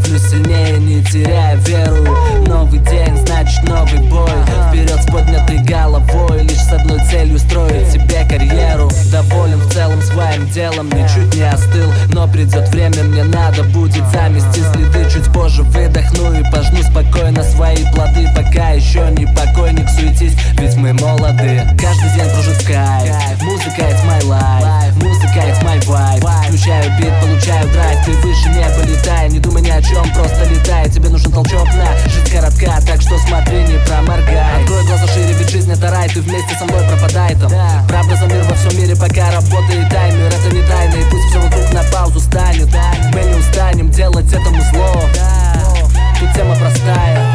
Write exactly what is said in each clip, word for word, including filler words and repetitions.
становлюсь сильнее, не теряя веру. Новый день, значит новый бой. Вперед с поднятой головой, лишь с одной целью строить себе карьеру. Доволен в целом своим делом, ничуть не остыл. Но придет время, мне надо будет замести следы. Чуть позже выдохну и пожну спокойно свои плоды. Пока еще не покойник, суетись, ведь мы молоды. Каждый день кружит в кайф, музыка it's my life, музыка it's my vibe. Включаю бит, получаю драйв, ты выше неба летай. Не думай ни о чем, просто летай. Тебе нужен толчок на жизнь коротка, так что смотри, не проморгай. Открой глаза шире, ведь жизнь это рай. Ты вместе со мной пропадай там. Правда за мир во всем мире, пока работает таймер. Это не тайна, и пусть все вокруг на паузу станет. Мы не устанем делать этому зло. Тут тема простая.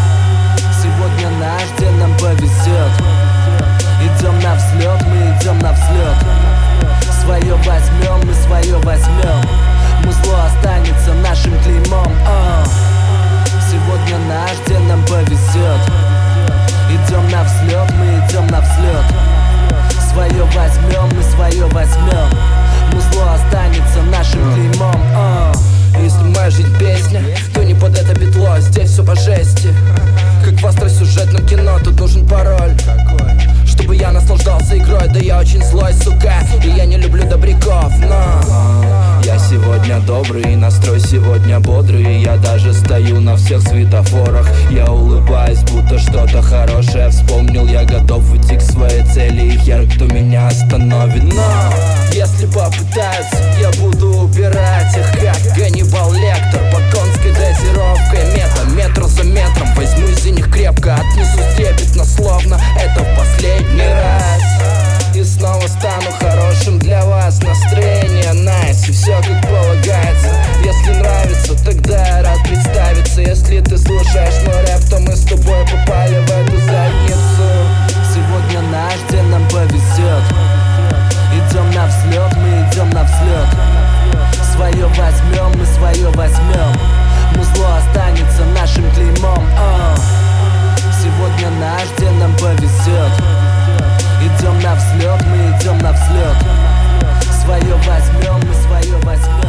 Сегодня наш день, нам повезет. Идем на взлет, мы идем на взлет. Свое возьмем, мы свое возьмем. Музло останется нашим клеймом. О, сегодня наш день, нам повезет. Идем на взлет, мы идем на взлет. Свое возьмем, мы свое возьмем. Музло останется нашим клеймом. О, если моя жизнь песня, то не под это битло, здесь все по жести. Как в остросюжетном кино, тут нужен пароль, чтобы я наслаждался игрой. Да я очень злой, сука, и я не люблю добряков, но я сегодня добрый, настрой сегодня бодрый. Я даже стою на всех светофорах. Я улыбаюсь, будто что-то хорошее вспомнил. Я готов идти к своей цели, и хер кто меня остановит. Но если попытаются, я буду убирать их, как Ганнибал Лектор под конской дозировкой. Мета, метр за метром, возьмусь за них крепко. Отнесу трепетно, словно это в последний раз. И снова стану хорошим для вас. Настроение найс, и все как полагается. Если нравится, тогда я рад представиться. Если ты слушаешь мой рэп, то мы с тобой попали в эту задницу. сегодня наш день, нам повезет. Идем на взлет, мы идем на взлет. Свое возьмем, мы свое возьмем. Музло останется нашим клеймом. О, сегодня наш день, нам повезет. Идем на взлет, мы идем на взлет. Свое возьмем, мы свое возьмем.